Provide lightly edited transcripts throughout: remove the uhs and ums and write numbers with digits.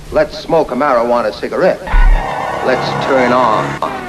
Let's smoke a marijuana cigarette. Let's turn on.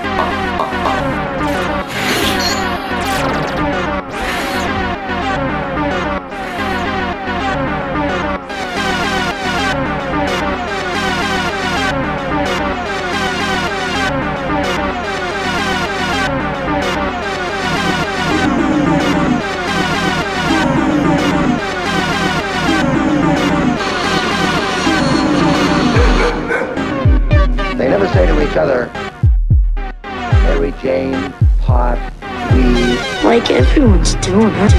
They never say to each other, Mary Jane, pot, weed. Like everyone's doing it.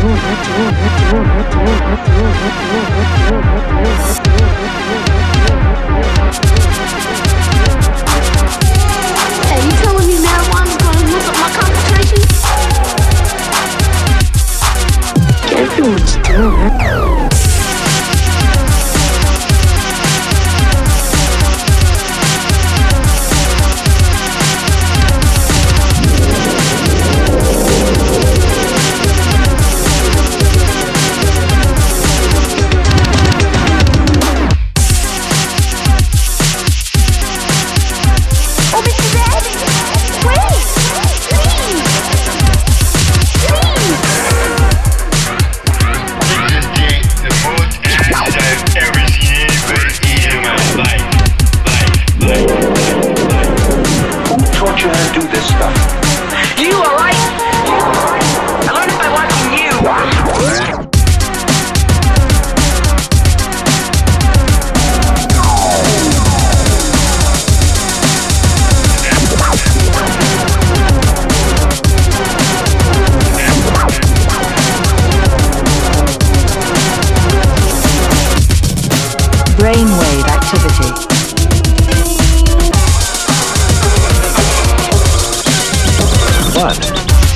Hey, you telling me marijuana's gonna mess up my concentration? Everyone's doing it. Brainwave activity. What?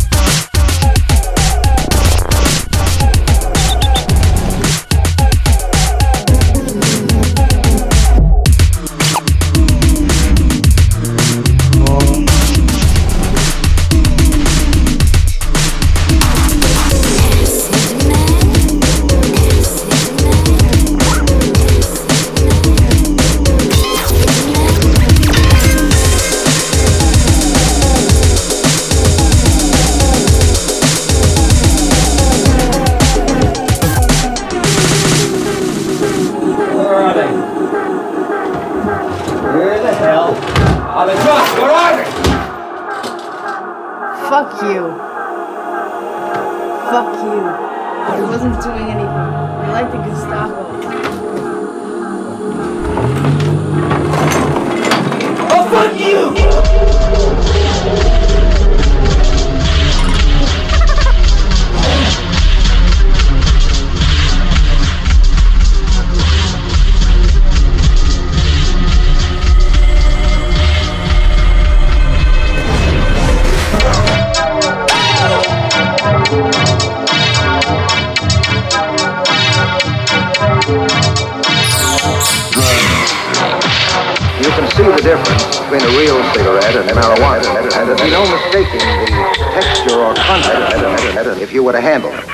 Fuck you. Fuck you. I wasn't doing anything. I like the Gestapo. Oh, fuck you! You can see the difference between a real cigarette and marijuana, and there'd be no mistaking the texture or content if you were to handle it.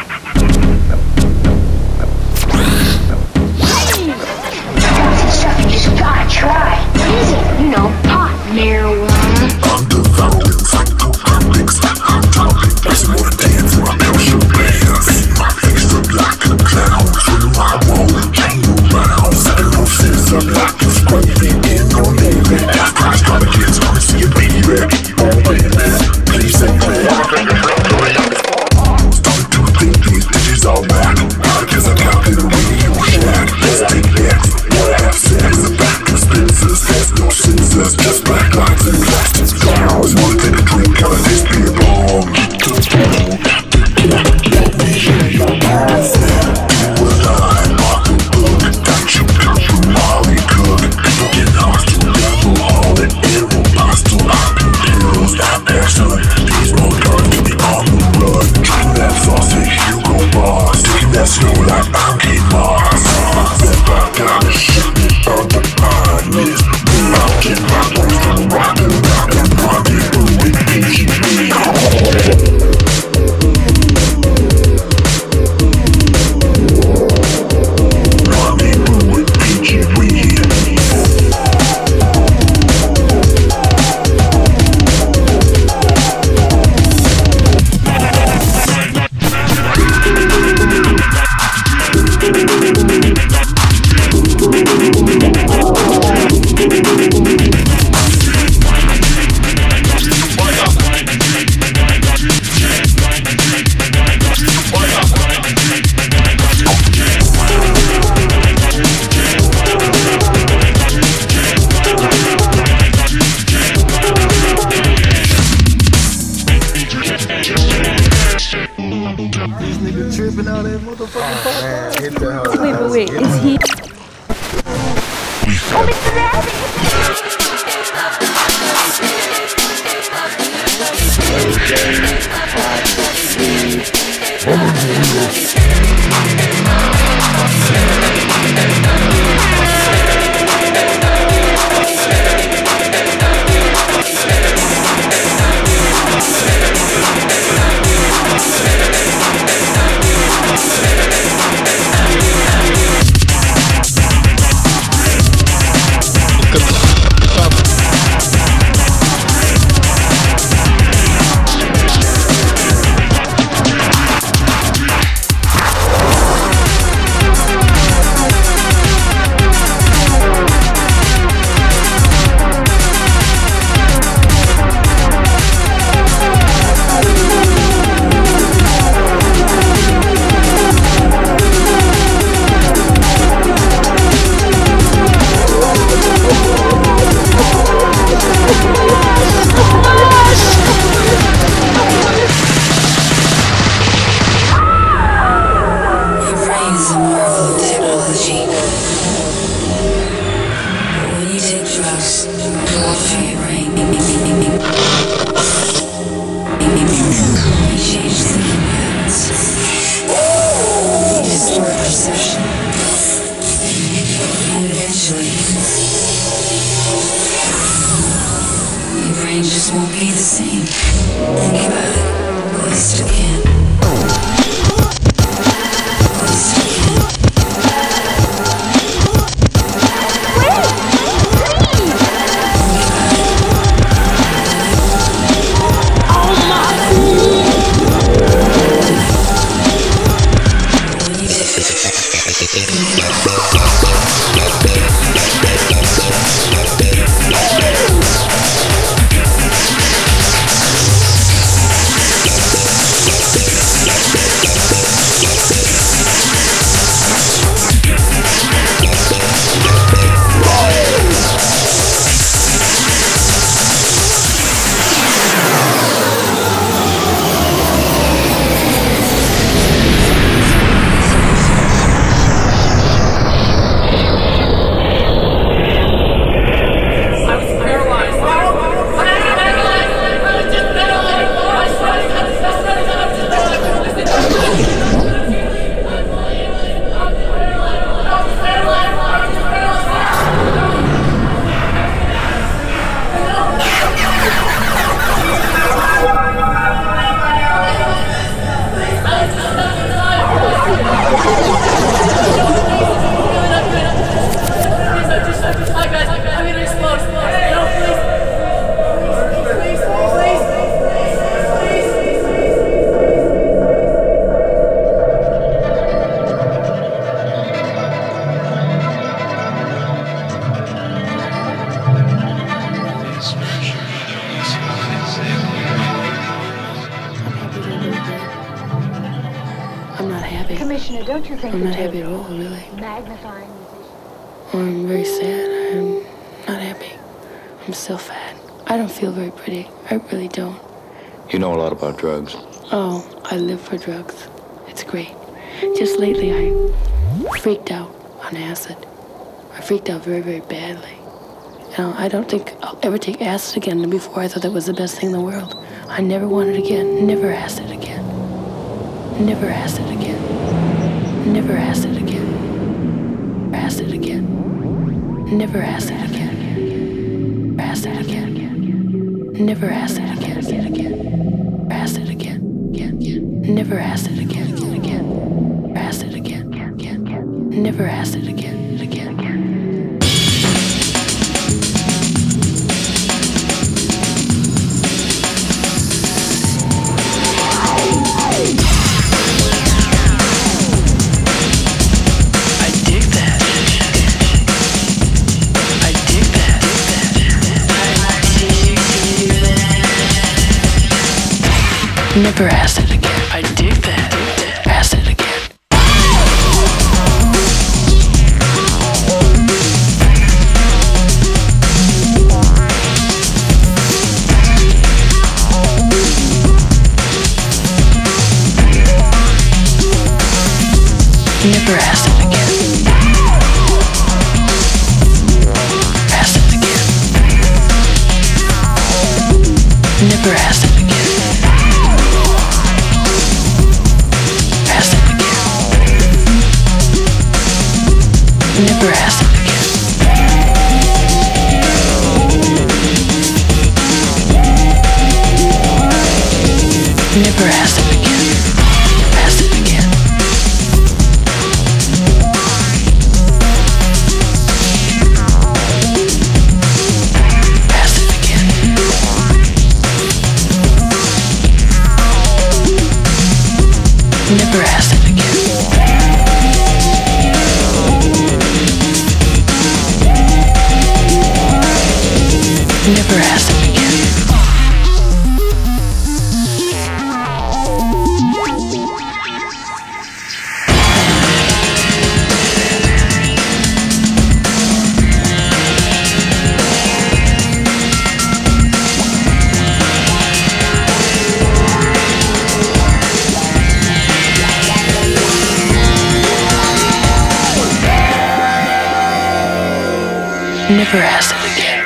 Stuff you just gotta try. What is it? You know, pot, marijuana. Underground psychopathics, hot topic, person wanna dance or I parachute bands. My face look like a clown, so I won't hang around. Second sense of like a scraping in on baby. After I start the kids, wanna see a baby. Oh baby, please say that. Started to think these digits all back. Because I counted the radio shack. Let's take that, wanna have sex. The back expenses, there's no scissors, just black lines and plastic gowns. Wanna take a drink out of this beer bomb. Let me hear your answer. You and I, Mark the book. Got you come from Molly Cook. Wait, is he? Commissioner, don't you think I'm that not you're happy at all, really. magnifying I'm very sad. I'm not happy. I'm still fat. I don't feel very pretty. I really don't. You know a lot about drugs. Oh, I live for drugs. It's great. Just lately, I freaked out on acid. I freaked out very, very badly. You know, I don't think I'll ever take acid again. And before, I thought that was the best thing in the world. I never want it again. Never acid again. Never acid again. Never acid again. Acid again. Never acid again. Acid again. Never acid again. Acid again. Never acid again. Acid again. Never acid again. I dig that. Never acid again. I dig that. Acid again. Never acid again. Acid again. Never acid again. Acid again. Never acid again. Never acid again. Acid again. Acid again. Never acid again. Never acid again. Never acid again.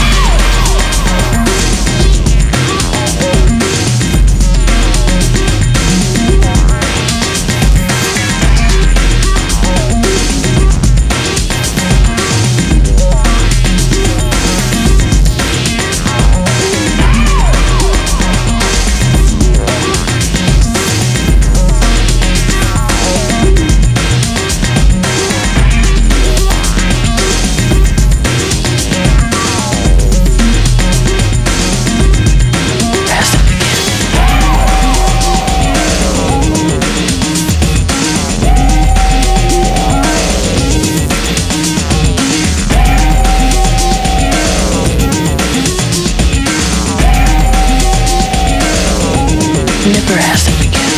Never acid again.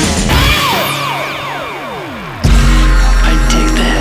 I dig that.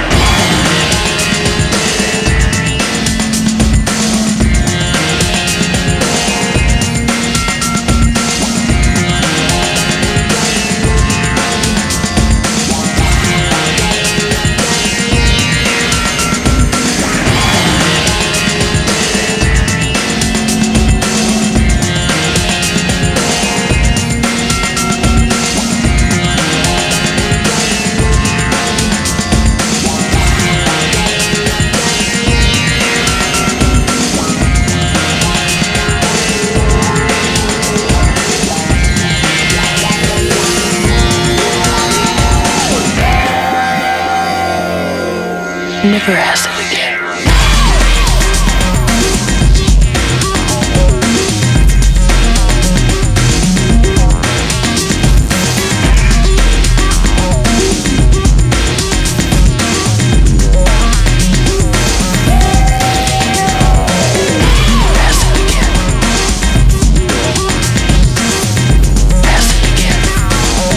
Never acid again.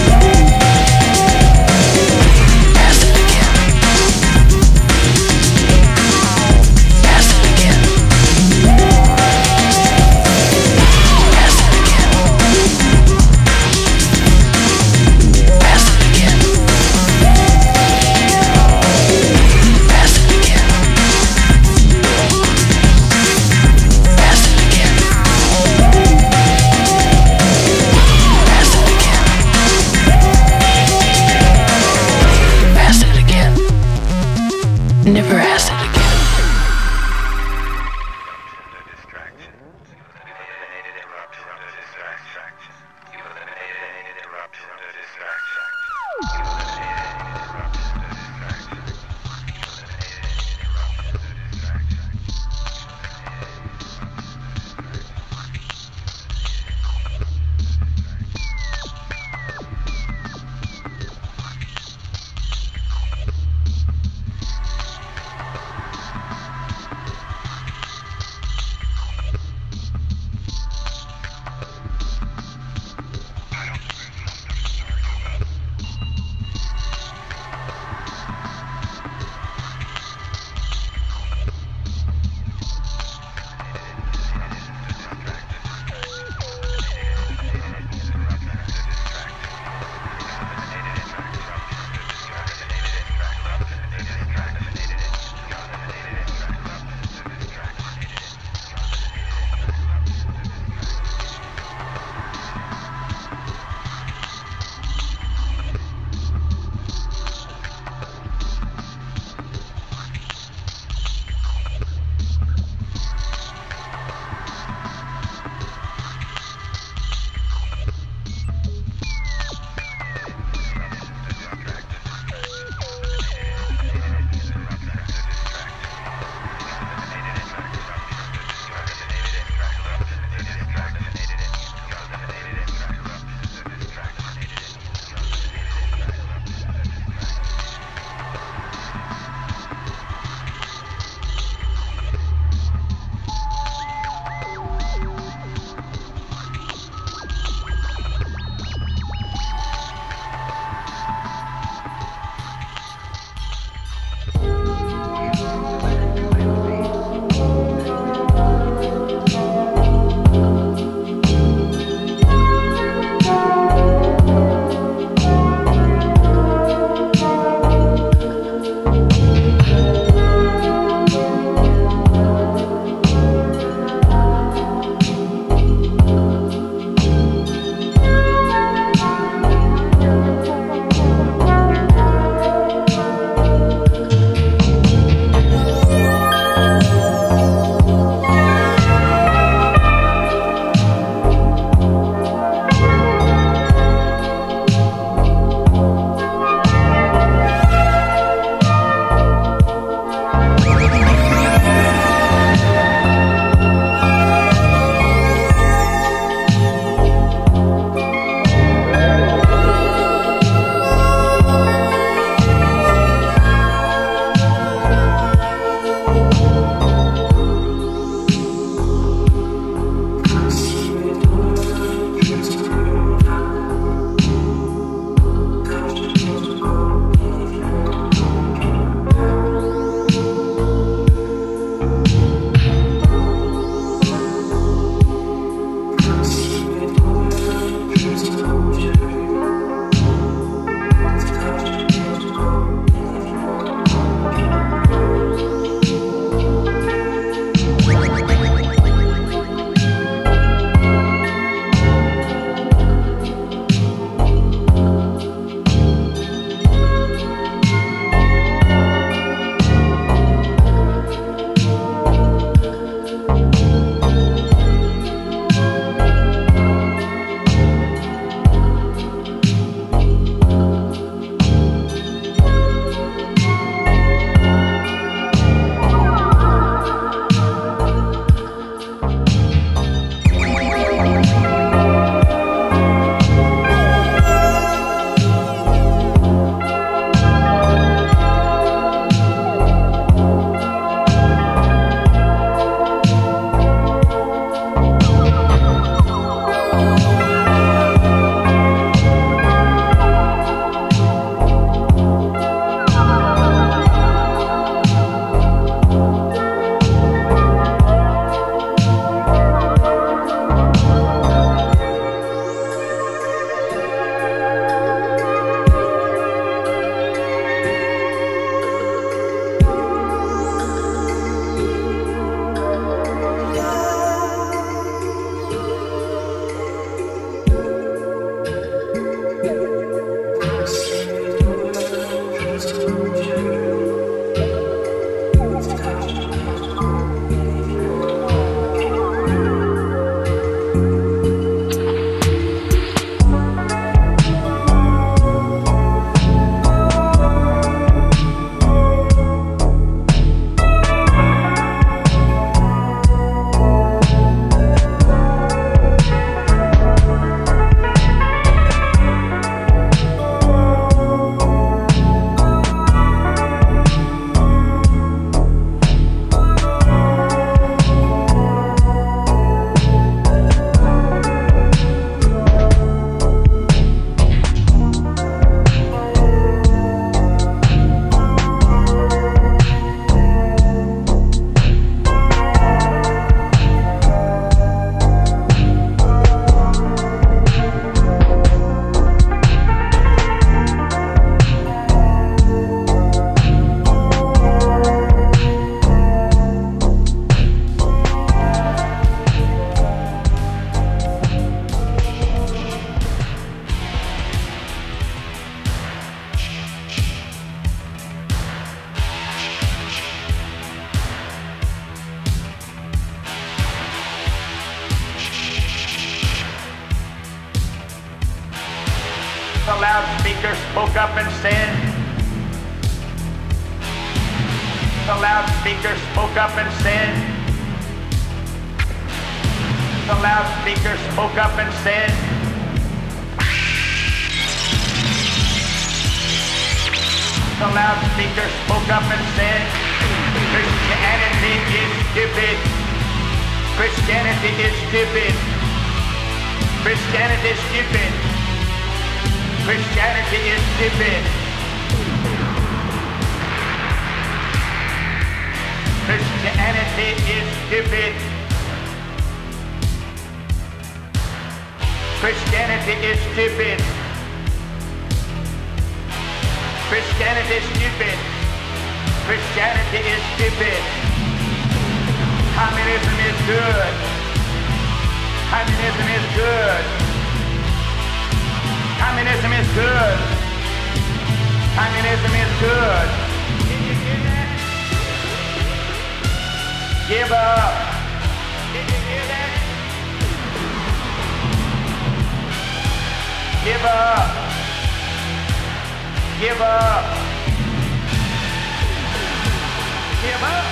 Acid again. loudspeaker spoke up and said, the loudspeaker spoke up and said, the loudspeaker spoke up and said, the loudspeaker spoke up and said, Christianity is stupid. Christianity is stupid. Christianity is stupid. Christianity is stupid. Christianity is stupid. Christianity is stupid. Christianity is stupid. Christianity is stupid. Communism is good. Communism is good. Communism is good. Communism is good. Did you hear that? Give up. Did you hear that? Give up. Give up. Give up.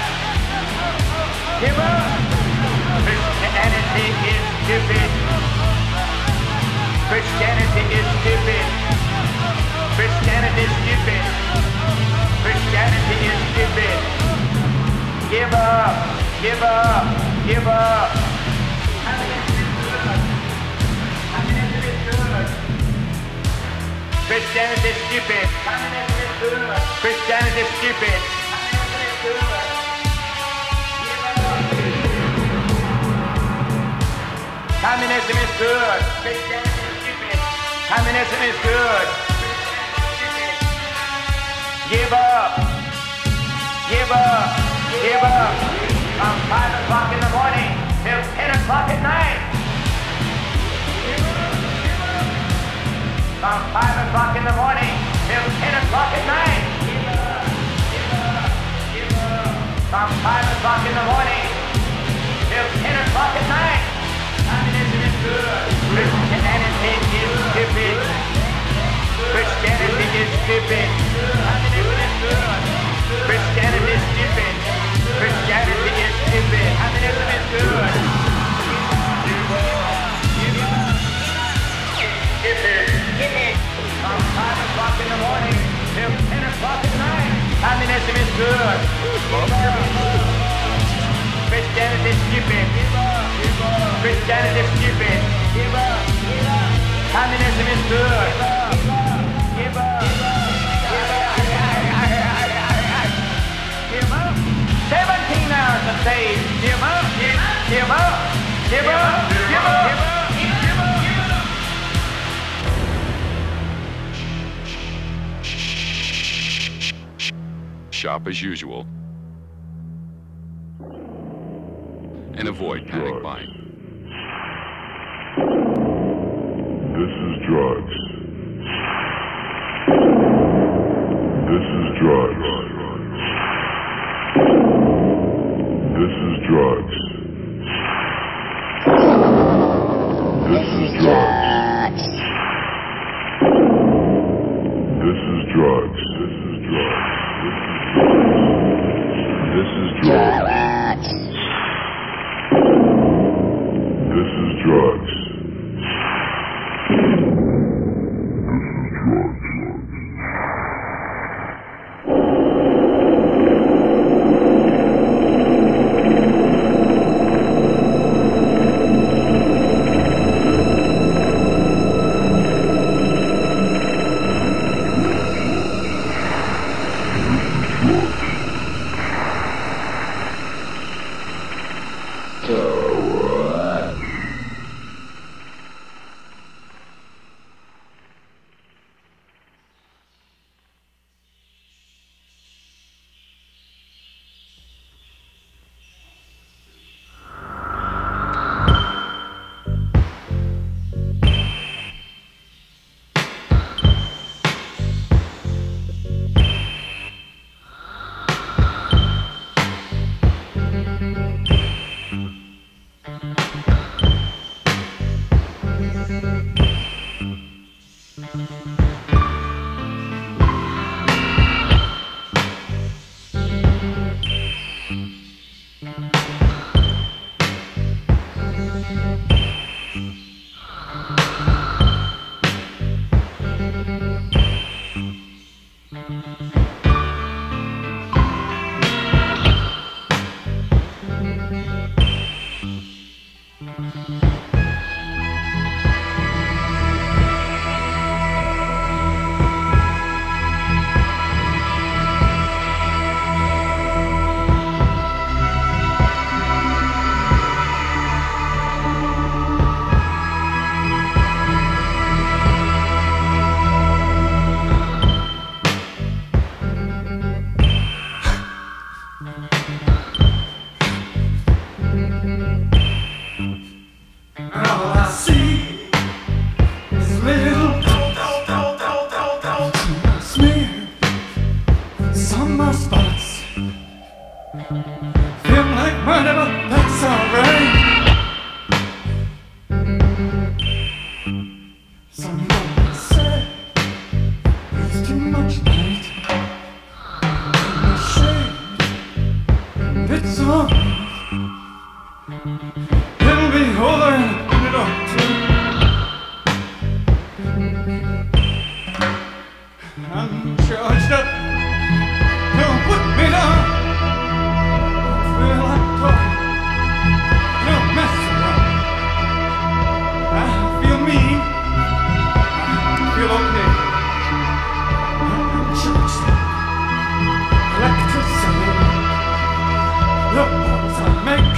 Give up. Christianity is stupid. Christianity is stupid. Christianity is stupid. Christianity is stupid. Give up. Give up. Give up. Christianity is stupid. Christianity is stupid. Communism is good. Christianity is stupid. Communism is good. Give up. Give up. Give up. From 5 o'clock in the morning till 10 o'clock at night. From 5 o'clock in the morning till 10 o'clock at night. From 5 o'clock in the morning till 10 o'clock at night. Communism is good. Christianity is stupid. Christianity is stupid. Communism is good. Christianity is stupid. Christianity is stupid. Communism is good. From 5 o'clock in the morning till 10 o'clock at night. Communism is good. Christianity is stupid. Christianity is stupid. Communism is good. 17 hours a day. Give up. Give up. Give up. Give up. Shop as usual and avoid panic buying. This is drugs. This is drugs. This is drugs. This is drugs. This is drugs. This is drugs. This is drugs. This is drugs. This is drugs. Feel like murder, but that's alright. Someone said there's too much light in the shade, and it's alright. It'll be over in a minute or two. I'm charged up. Don't put me down. Feel like talking. Don't mess around. I feel mean. I feel okay. I'm charged up. Electricity. The boys I make.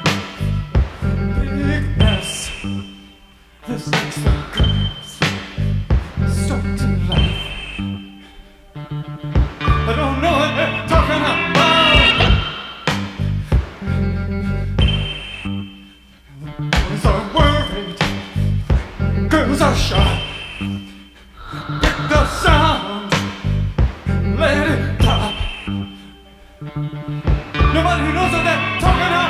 Big mess. This makes the girls start to laugh. I don't know what they're talking about. The boys are worried. Girls are shy. Get the sound. Let it pop. Nobody knows what they're talking about.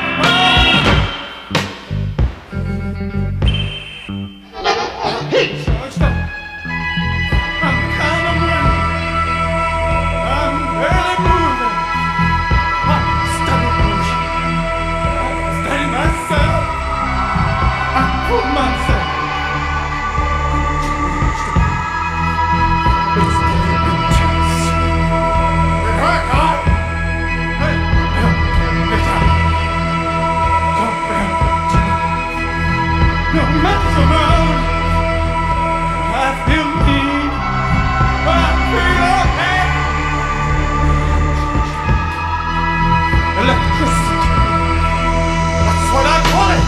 Charged up. I'm kind of moving. I'm barely moving. I'm steady motion. I steady myself. I pull myself. It's getting intense. Hey, get out. Don't mess around. I feel mean. I feel okay. Electricity. That's what I call it.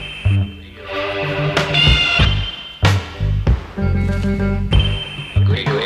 Agree.